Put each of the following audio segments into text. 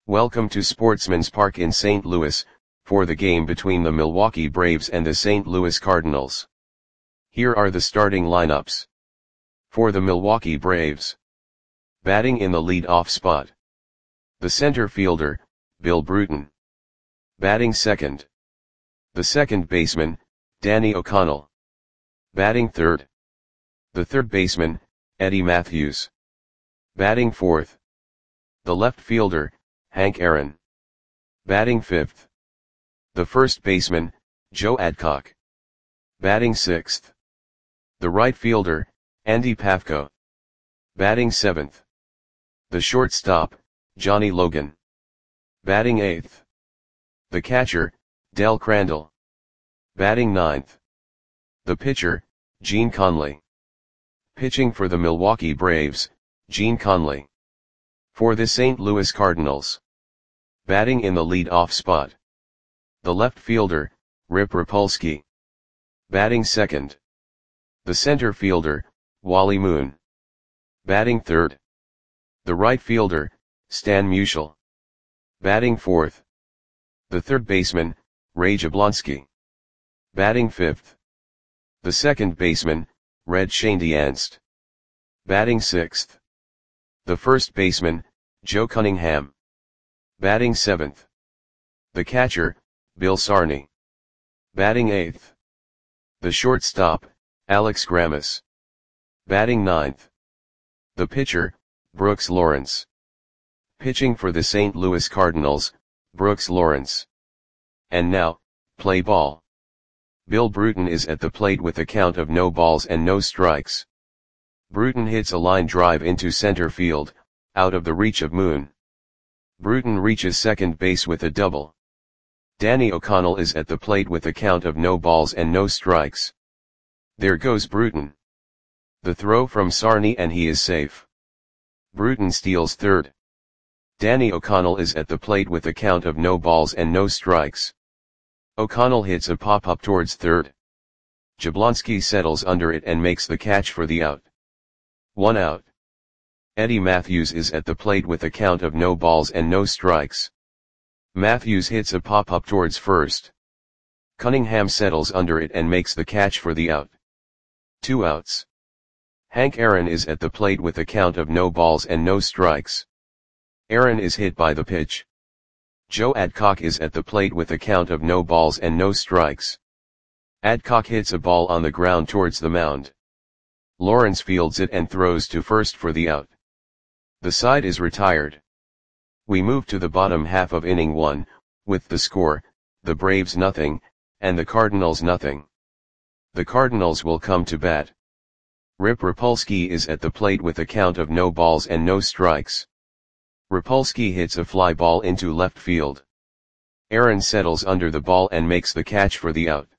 Welcome to Sportsman's Park in St. Louis, for the game between the Milwaukee Braves and the St. Louis Cardinals. Here are the starting lineups. For the Milwaukee Braves. Batting in the lead-off spot. The center fielder, Bill Bruton. Batting second. The second baseman, Danny O'Connell. Batting third. The third baseman, Eddie Mathews. Batting fourth. The left fielder, Hank Aaron. Batting fifth. The first baseman, Joe Adcock. Batting sixth. The right fielder, Andy Pafko. Batting seventh. The shortstop, Johnny Logan. Batting eighth. The catcher, Del Crandall. Batting ninth. The pitcher, Gene Conley. Pitching for the Milwaukee Braves, Gene Conley. For the St. Louis Cardinals. Batting in the lead-off spot. The left fielder, Rip Rapolsky. Batting second. The center fielder, Wally Moon. Batting third. The right fielder, Stan Musial. Batting fourth. The third baseman, Ray Jablonski. Batting fifth. The second baseman, Red Schoendienst. Batting sixth. The first baseman, Joe Cunningham. Batting seventh. The catcher, Bill Sarney. Batting eighth. The shortstop, Alex Grammas. Batting ninth. The pitcher, Brooks Lawrence. Pitching for the St. Louis Cardinals, Brooks Lawrence. And now, play ball. Bill Bruton is at the plate with a count of no balls and no strikes. Bruton hits a line drive into center field, out of the reach of Moon. Bruton reaches second base with a double. Danny O'Connell is at the plate with a count of no balls and no strikes. There goes Bruton. The throw from Sarney and he is safe. Bruton steals third. Danny O'Connell is at the plate with a count of no balls and no strikes. O'Connell hits a pop-up towards third. Jablonski settles under it and makes the catch for the out. 1 out. Eddie Mathews is at the plate with a count of no balls and no strikes. Mathews hits a pop-up towards first. Cunningham settles under it and makes the catch for the out. 2 outs. Hank Aaron is at the plate with a count of no balls and no strikes. Aaron is hit by the pitch. Joe Adcock is at the plate with a count of no balls and no strikes. Adcock hits a ball on the ground towards the mound. Lawrence fields it and throws to first for the out. The side is retired. We move to the bottom half of inning 1, with the score, the Braves nothing, and the Cardinals nothing. The Cardinals will come to bat. Rip Rapolsky is at the plate with a count of no balls and no strikes. Rapolsky hits a fly ball into left field. Aaron settles under the ball and makes the catch for the out.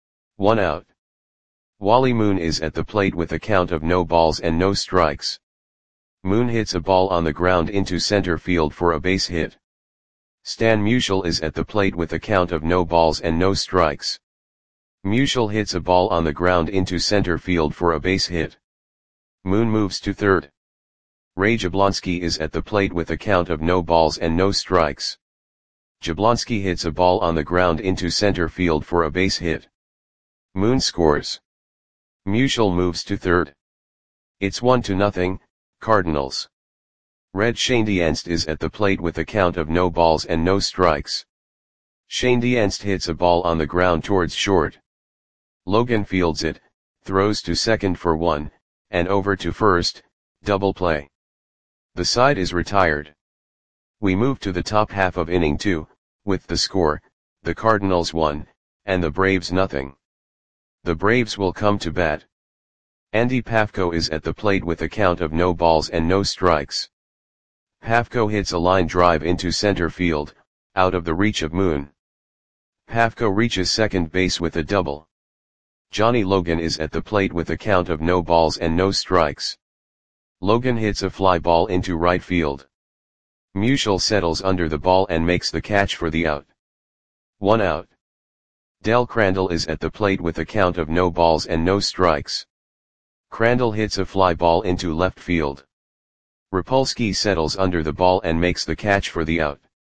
1 out. Wally Moon is at the plate with a count of no balls and no strikes. Moon hits a ball on the ground into center field for a base hit. Stan Musial is at the plate with a count of no balls and no strikes. Musial hits a ball on the ground into center field for a base hit. Moon moves to third. Ray Jablonski is at the plate with a count of no balls and no strikes. Jablonski hits a ball on the ground into center field for a base hit. Moon scores. Musial moves to third. It's 1-0, Cardinals. Red Schoendienst is at the plate with a count of no balls and no strikes. Schoendienst hits a ball on the ground towards short. Logan fields it, throws to second for 1, and over to first, double play. The side is retired. We move to the top half of inning 2, with the score, the Cardinals 1, and the Braves nothing. The Braves will come to bat. Andy Pafko is at the plate with a count of no balls and no strikes. Pafko hits a line drive into center field, out of the reach of Moon. Pafko reaches second base with a double. Johnny Logan is at the plate with a count of no balls and no strikes. Logan hits a fly ball into right field. Musial settles under the ball and makes the catch for the out. 1 out. Del Crandall is at the plate with a count of no balls and no strikes. Crandall hits a fly ball into left field. Rapolsky settles under the ball and makes the catch for the out.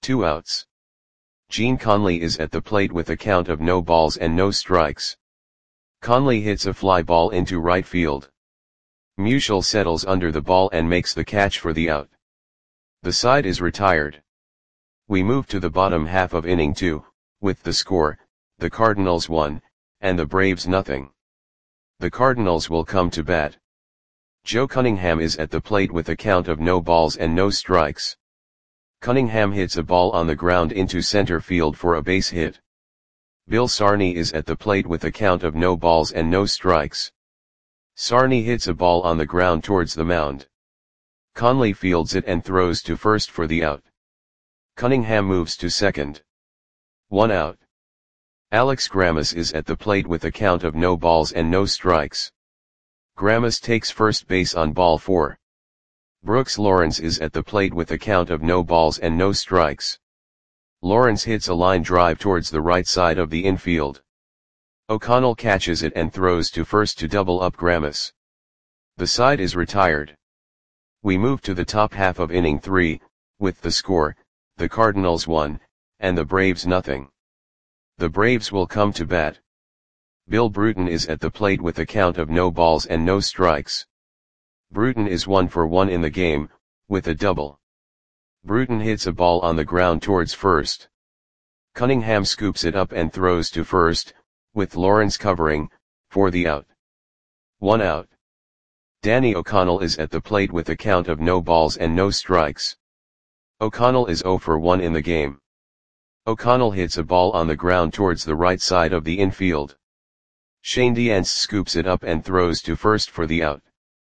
2 outs. Gene Conley is at the plate with a count of no balls and no strikes. Conley hits a fly ball into right field. Musial settles under the ball and makes the catch for the out. The side is retired. We move to the bottom half of inning 2, with the score, the Cardinals 1, and the Braves nothing. The Cardinals will come to bat. Joe Cunningham is at the plate with a count of no balls and no strikes. Cunningham hits a ball on the ground into center field for a base hit. Bill Sarney is at the plate with a count of no balls and no strikes. Sarney hits a ball on the ground towards the mound. Conley fields it and throws to first for the out. Cunningham moves to second. 1 out. Alex Grammas is at the plate with a count of no balls and no strikes. Grammas takes first base on ball 4. Brooks Lawrence is at the plate with a count of no balls and no strikes. Lawrence hits a line drive towards the right side of the infield. O'Connell catches it and throws to first to double up Grammas. The side is retired. We move to the top half of inning 3, with the score, the Cardinals 1, and the Braves nothing. The Braves will come to bat. Bill Bruton is at the plate with a count of no balls and no strikes. Bruton is 1 for 1 in the game, with a double. Bruton hits a ball on the ground towards first. Cunningham scoops it up and throws to first, with Lawrence covering, for the out. 1 out. Danny O'Connell is at the plate with a count of no balls and no strikes. O'Connell is 0 for 1 in the game. O'Connell hits a ball on the ground towards the right side of the infield. Shane Diance scoops it up and throws to first for the out.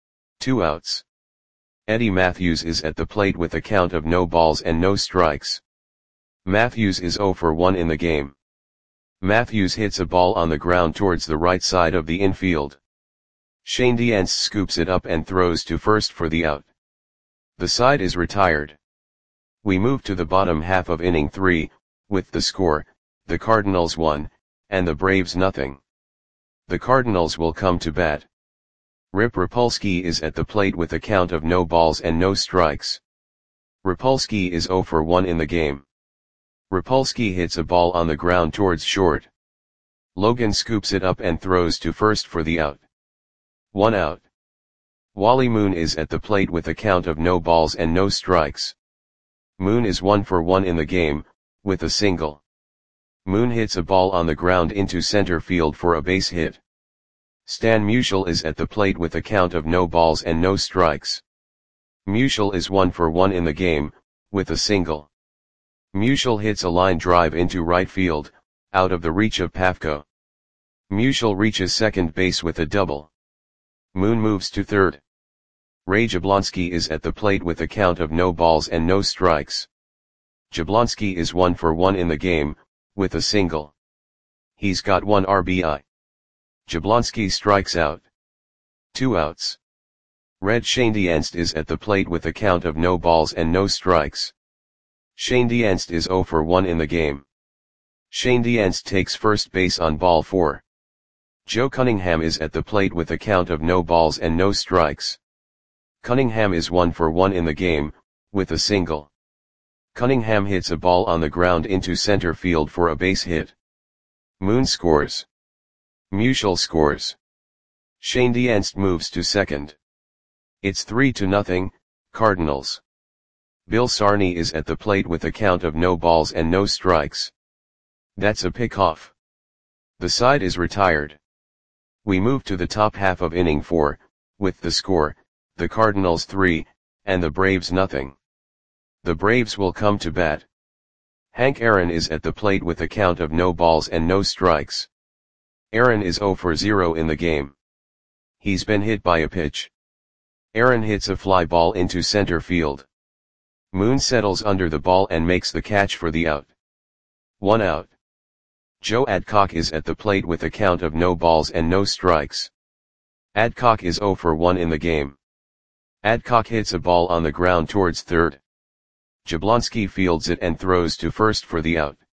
2 outs. Eddie Matthews is at the plate with a count of no balls and no strikes. Matthews is 0 for 1 in the game. Matthews hits a ball on the ground towards the right side of the infield. Shane Diance scoops it up and throws to first for the out. The side is retired. We move to the bottom half of inning 3, with the score, the Cardinals 1, and the Braves nothing. The Cardinals will come to bat. Rip Rapolsky is at the plate with a count of no balls and no strikes. Rapolsky is 0 for 1 in the game. Rapolsky hits a ball on the ground towards short. Logan scoops it up and throws to first for the out. 1 out. Wally Moon is at the plate with a count of no balls and no strikes. Moon is 1 for 1 in the game, with a single. Moon hits a ball on the ground into center field for a base hit. Stan Musial is at the plate with a count of no balls and no strikes. Musial is 1 for 1 in the game, with a single. Musial hits a line drive into right field, out of the reach of Pafko. Musial reaches second base with a double. Moon moves to third. Ray Jablonski is at the plate with a count of no balls and no strikes. Jablonski is 1 for 1 in the game, with a single. He's got 1 RBI. Jablonski strikes out. 2 outs. Red Shane Dienst is at the plate with a count of no balls and no strikes. Shane Dienst is 0 for 1 in the game. Shane Dienst takes first base on ball 4. Joe Cunningham is at the plate with a count of no balls and no strikes. Cunningham is 1 for 1 in the game, with a single. Cunningham hits a ball on the ground into center field for a base hit. Moon scores. Musial scores. Shane Dienst moves to second. It's 3-0, Cardinals. Bill Sarney is at the plate with a count of no balls and no strikes. That's a pickoff. The side is retired. We move to the top half of inning 4, with the score, the Cardinals 3, and the Braves nothing. The Braves will come to bat. Hank Aaron is at the plate with a count of no balls and no strikes. Aaron is 0 for 0 in the game. He's been hit by a pitch. Aaron hits a fly ball into center field. Moon settles under the ball and makes the catch for the out. 1 out. Joe Adcock is at the plate with a count of no balls and no strikes. Adcock is 0 for 1 in the game. Adcock hits a ball on the ground towards third. Jablonski fields it and throws to first for the out.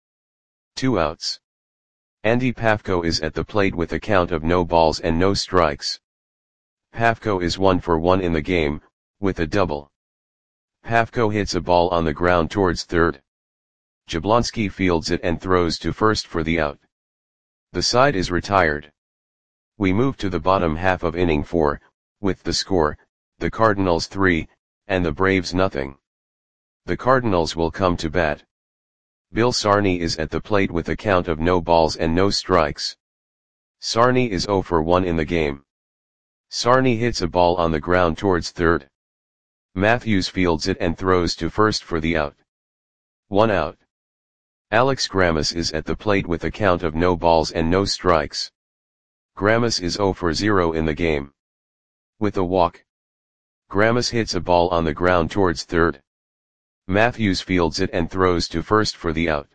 2 outs. Andy Pafko is at the plate with a count of no balls and no strikes. Pafko is 1 for 1 in the game, with a double. Pafko hits a ball on the ground towards third. Jablonski fields it and throws to first for the out. The side is retired. We move to the bottom half of inning 4, with the score, the Cardinals 3, and the Braves nothing. The Cardinals will come to bat. Bill Sarney is at the plate with a count of no balls and no strikes. Sarney is 0 for 1 in the game. Sarney hits a ball on the ground towards third. Matthews fields it and throws to first for the out. 1 out. Alex Grammas is at the plate with a count of no balls and no strikes. Grammas is 0 for 0 in the game. With a walk. Grammas hits a ball on the ground towards third. Matthews fields it and throws to first for the out.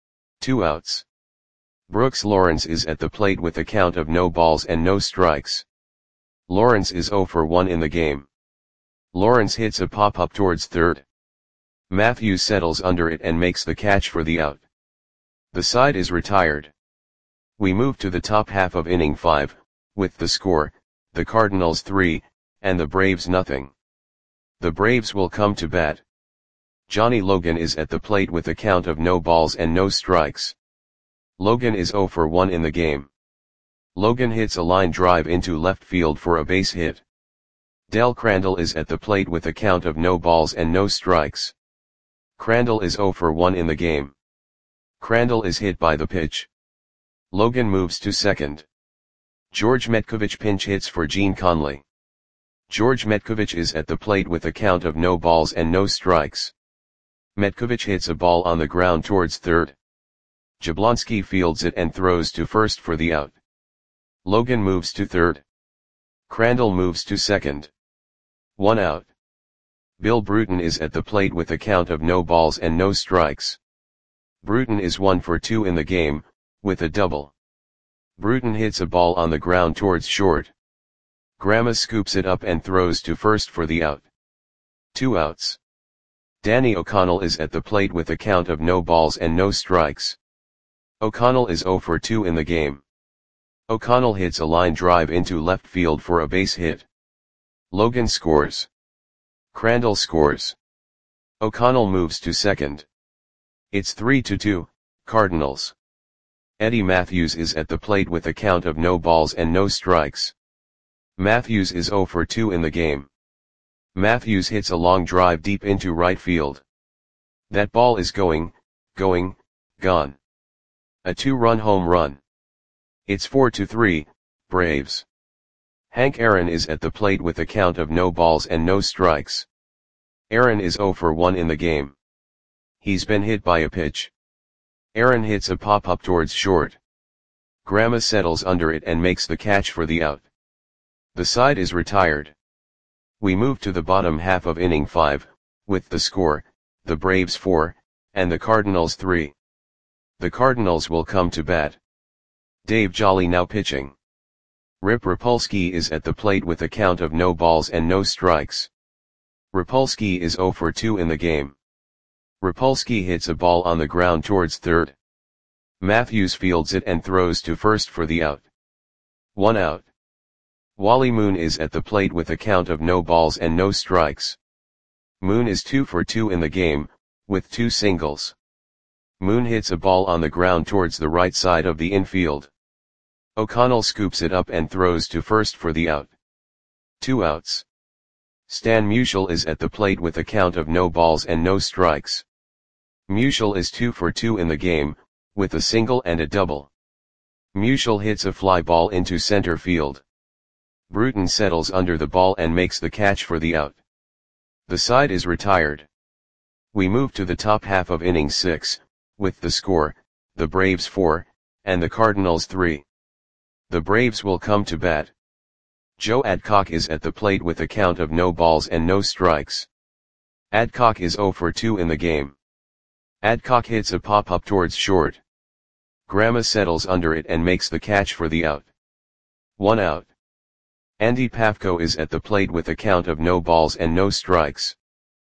2 outs. Brooks Lawrence is at the plate with a count of no balls and no strikes. Lawrence is 0 for 1 in the game. Lawrence hits a pop-up towards third. Matthews settles under it and makes the catch for the out. The side is retired. We move to the top half of inning 5, with the score, the Cardinals 3, and the Braves nothing. The Braves will come to bat. Johnny Logan is at the plate with a count of no balls and no strikes. Logan is 0 for 1 in the game. Logan hits a line drive into left field for a base hit. Del Crandall is at the plate with a count of no balls and no strikes. Crandall is 0 for 1 in the game. Crandall is hit by the pitch. Logan moves to second. George Metkovich pinch hits for Gene Conley. George Metkovich is at the plate with a count of no balls and no strikes. Metkovich hits a ball on the ground towards third. Jablonski fields it and throws to first for the out. Logan moves to third. Crandall moves to second. 1 out. Bill Bruton is at the plate with a count of no balls and no strikes. Bruton is 1 for 2 in the game, with a double. Bruton hits a ball on the ground towards short. Grammas scoops it up and throws to first for the out. 2 outs. Danny O'Connell is at the plate with a count of no balls and no strikes. O'Connell is 0 for 2 in the game. O'Connell hits a line drive into left field for a base hit. Logan scores. Crandall scores. O'Connell moves to second. It's 3-2, Cardinals. Eddie Matthews is at the plate with a count of no balls and no strikes. Matthews is 0 for 2 in the game. Matthews hits a long drive deep into right field. That ball is gone. A 2-run home run. It's 4-3, Braves. Hank Aaron is at the plate with a count of no balls and no strikes. Aaron is 0 for 1 in the game. He's been hit by a pitch. Aaron hits a pop-up towards short. Grammas settles under it and makes the catch for the out. The side is retired. We move to the bottom half of inning 5, with the score, the Braves 4, and the Cardinals 3. The Cardinals will come to bat. Dave Jolly now pitching. Rip Rapolsky is at the plate with a count of no balls and no strikes. Rapolsky is 0 for 2 in the game. Rapolsky hits a ball on the ground towards third. Matthews fields it and throws to first for the out. 1 out. Wally Moon is at the plate with a count of no balls and no strikes. Moon is 2 for 2 in the game, with 2 singles. Moon hits a ball on the ground towards the right side of the infield. O'Connell scoops it up and throws to first for the out. 2 outs. Stan Musial is at the plate with a count of no balls and no strikes. Musial is 2 for 2 in the game, with a single and a double. Musial hits a fly ball into center field. Bruton settles under the ball and makes the catch for the out. The side is retired. We move to the top half of inning 6, with the score, the Braves 4, and the Cardinals 3. The Braves will come to bat. Joe Adcock is at the plate with a count of no balls and no strikes. Adcock is 0 for 2 in the game. Adcock hits a pop-up towards short. Grammas settles under it and makes the catch for the out. 1 out. Andy Pafko is at the plate with a count of no balls and no strikes.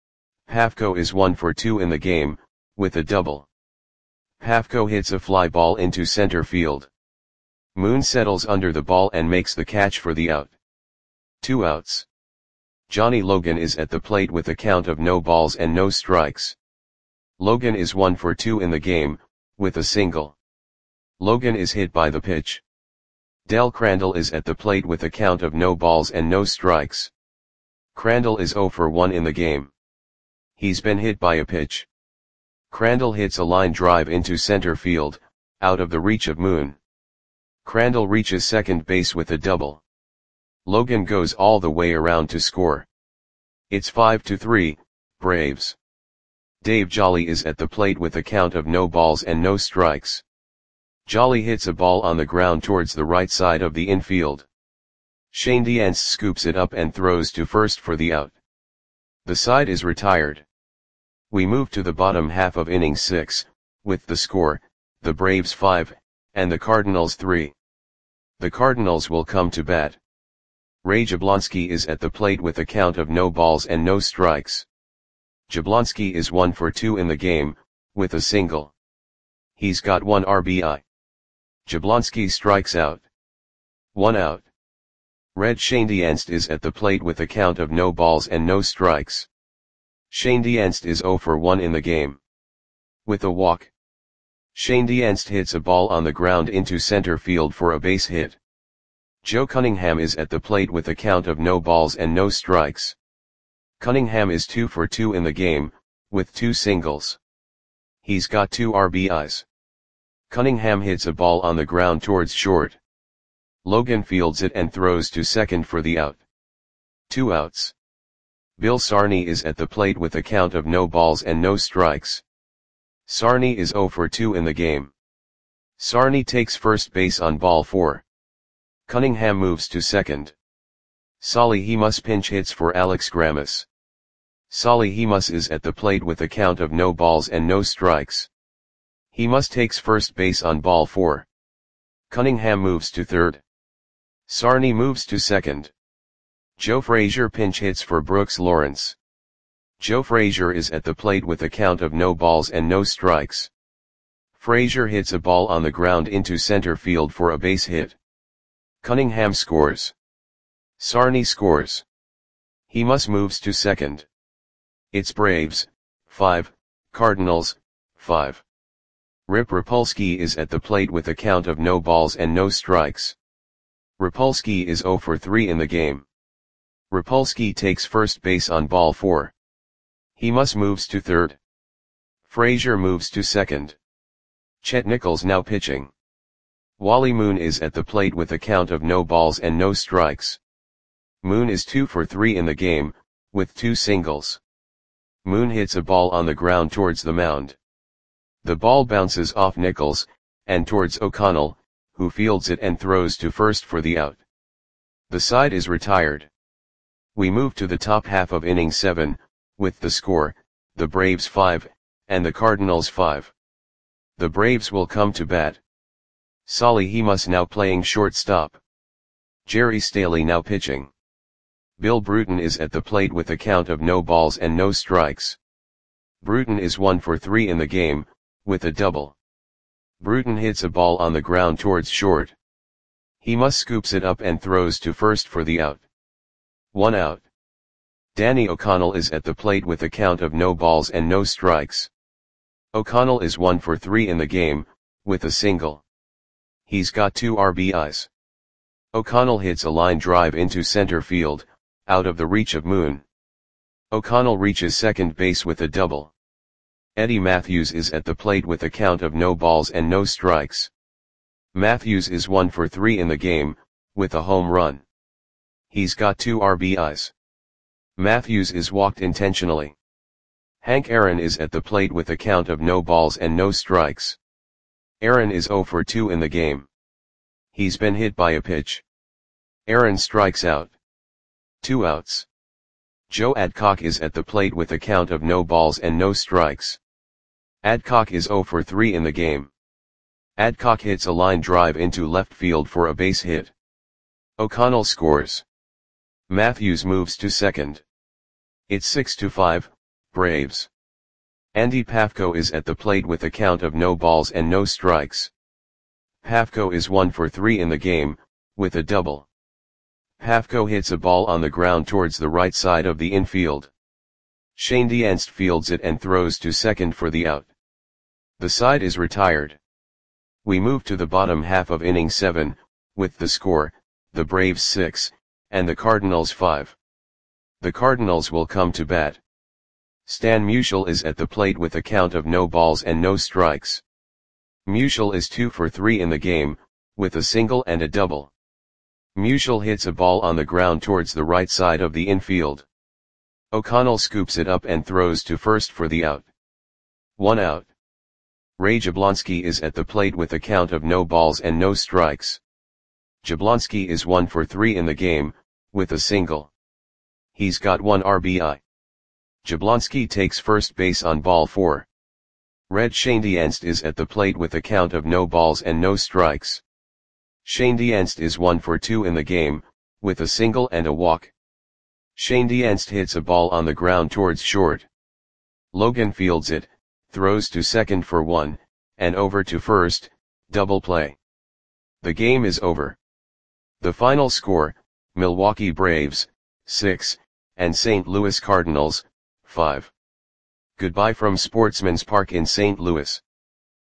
Pafko is 1 for 2 in the game, with a double. Pafko hits a fly ball into center field. Moon settles under the ball and makes the catch for the out. 2 outs. Johnny Logan is at the plate with a count of no balls and no strikes. Logan is 1 for 2 in the game, with a single. Logan is hit by the pitch. Del Crandall is at the plate with a count of no balls and no strikes. Crandall is 0 for 1 in the game. He's been hit by a pitch. Crandall hits a line drive into center field, out of the reach of Moon. Crandall reaches second base with a double. Logan goes all the way around to score. It's 5-3, Braves. Dave Jolly is at the plate with a count of no balls and no strikes. Jolly hits a ball on the ground towards the right side of the infield. Shane Diance scoops it up and throws to first for the out. The side is retired. We move to the bottom half of inning 6, with the score, the Braves 5, and the Cardinals 3. The Cardinals will come to bat. Ray Jablonski is at the plate with a count of no balls and no strikes. Jablonski is 1 for 2 in the game, with a single. He's got 1 RBI. Jablonski strikes out. 1 out. Red Shane Diance is at the plate with a count of no balls and no strikes. Shane Diance is 0 for 1 in the game. With a walk. Shane Diance hits a ball on the ground into center field for a base hit. Joe Cunningham is at the plate with a count of no balls and no strikes. Cunningham is 2 for 2 in the game, with 2 singles. He's got 2 RBIs. Cunningham hits a ball on the ground towards short. Logan fields it and throws to second for the out. 2 outs. Bill Sarney is at the plate with a count of no balls and no strikes. Sarney is 0 for 2 in the game. Sarney takes first base on ball 4. Cunningham moves to second. Solly Hemus pinch hits for Alex Grammas. Solly Hemus is at the plate with a count of no balls and no strikes. Hemus takes first base on ball 4. Cunningham moves to third. Sarney moves to second. Joe Frazier pinch hits for Brooks Lawrence. Joe Frazier is at the plate with a count of no balls and no strikes. Frazier hits a ball on the ground into center field for a base hit. Cunningham scores. Sarney scores. Hemus moves to second. It's Braves, 5, Cardinals, 5. Rip Rapolsky is at the plate with a count of no balls and no strikes. Rapolsky is 0 for 3 in the game. Rapolsky takes first base on ball 4. Hemus moves to third. Frazier moves to second. Chet Nichols now pitching. Wally Moon is at the plate with a count of no balls and no strikes. Moon is 2 for 3 in the game, with 2 singles. Moon hits a ball on the ground towards the mound. The ball bounces off Nichols, and towards O'Connell, who fields it and throws to first for the out. The side is retired. We move to the top half of inning 7, with the score, the Braves 5, and the Cardinals 5. The Braves will come to bat. Solly Hemus now playing shortstop. Jerry Staley now pitching. Bill Bruton is at the plate with a count of no balls and no strikes. Bruton is 1 for 3 in the game, with a double. Bruton hits a ball on the ground towards short. Hemus scoops it up and throws to first for the out. 1 out. Danny O'Connell is at the plate with a count of no balls and no strikes. O'Connell is 1 for 3 in the game, with a single. He's got 2 RBIs. O'Connell hits a line drive into center field, out of the reach of Moon. O'Connell reaches second base with a double. Eddie Matthews is at the plate with a count of no balls and no strikes. Matthews is 1 for 3 in the game, with a home run. He's got 2 RBIs. Matthews is walked intentionally. Hank Aaron is at the plate with a count of no balls and no strikes. Aaron is 0 for 2 in the game. He's been hit by a pitch. Aaron strikes out. 2 outs. Joe Adcock is at the plate with a count of no balls and no strikes. Adcock is 0 for 3 in the game. Adcock hits a line drive into left field for a base hit. O'Connell scores. Matthews moves to second. It's 6-5, Braves. Andy Pafko is at the plate with a count of no balls and no strikes. Pafko is 1 for 3 in the game, with a double. Pafko hits a ball on the ground towards the right side of the infield. Shane Dienst fields it and throws to second for the out. The side is retired. We move to the bottom half of inning 7, with the score, the Braves 6, and the Cardinals 5. The Cardinals will come to bat. Stan Musial is at the plate with a count of no balls and no strikes. Musial is 2 for 3 in the game, with a single and a double. Musial hits a ball on the ground towards the right side of the infield. O'Connell scoops it up and throws to first for the out. 1 out. Ray Jablonski is at the plate with a count of no balls and no strikes. Jablonski is 1 for 3 in the game, with a single. He's got 1 RBI. Jablonski takes first base on ball 4. Red Shane Dienst is at the plate with a count of no balls and no strikes. Shane Dienst is 1 for 2 in the game, with a single and a walk. Shane Dienst hits a ball on the ground towards short. Logan fields it, throws to second for 1, and over to first, double play. The game is over. The final score, Milwaukee Braves, 6, and St. Louis Cardinals, 5. Goodbye from Sportsman's Park in St. Louis.